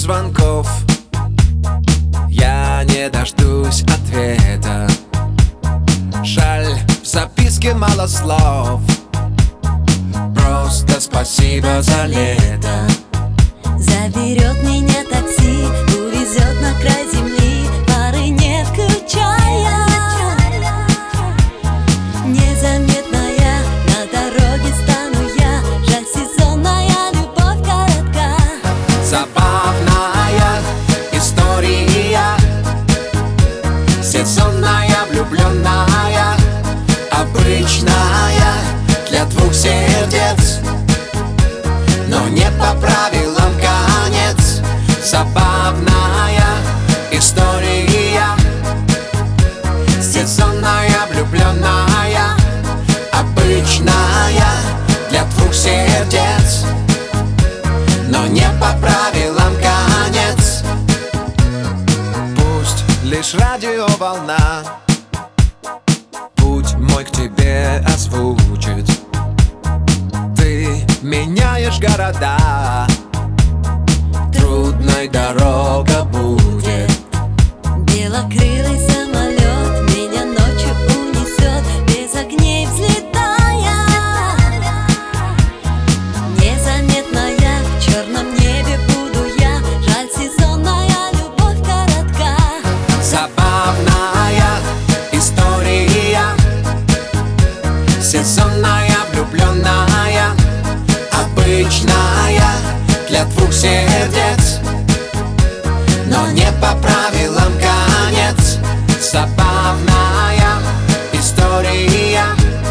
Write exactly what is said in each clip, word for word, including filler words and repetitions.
звонков, я не дождусь ответа. Жаль, в записке мало слов. Просто спасибо за лето. Заберет меня такси, увезет на край земли, фары не включая. Незаметная на дороге стану я. Жаль, сезонная любовь коротка. Забавная история, сезонная влюбленная, обычная для двух сердец, но не по правилам конец. Забавная история, сезонная влюбленная, обычная для двух сердец, но не по правилам конец. Пусть лишь радиоволна путь мой к тебе озвучит. Ты меняешь города, трудной дорога будет. Белокрылый самолет меня ночью унесет, без огней взлетая. Незаметная в черном небе буду я. Жаль, сезонная любовь коротка. Забавная история, сезонная влюбленная, обычная для двух сердец, но не по правилам конец. Забавная история,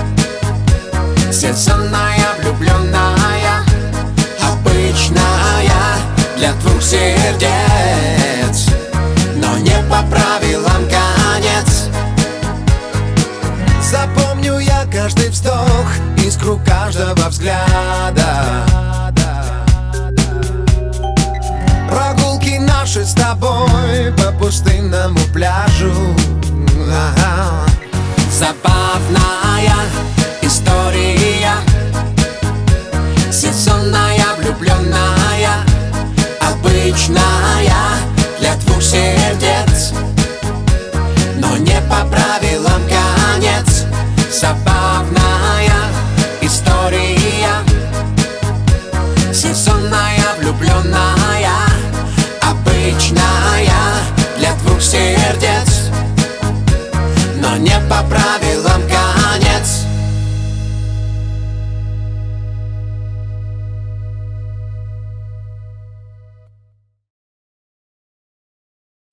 сезонная влюбленная, обычная для двух сердец, но не по правилам конец. Запомню я каждый вздох, искру каждого взгляда. Прогулки наши с тобой по пустынному пляжу. Ага. Забавная история, сезонная влюбленная, обычная для двух сердец, но не по правилам конец. Забавная история, сезонная влюбленная, обычная для двух сердец, но не по правилам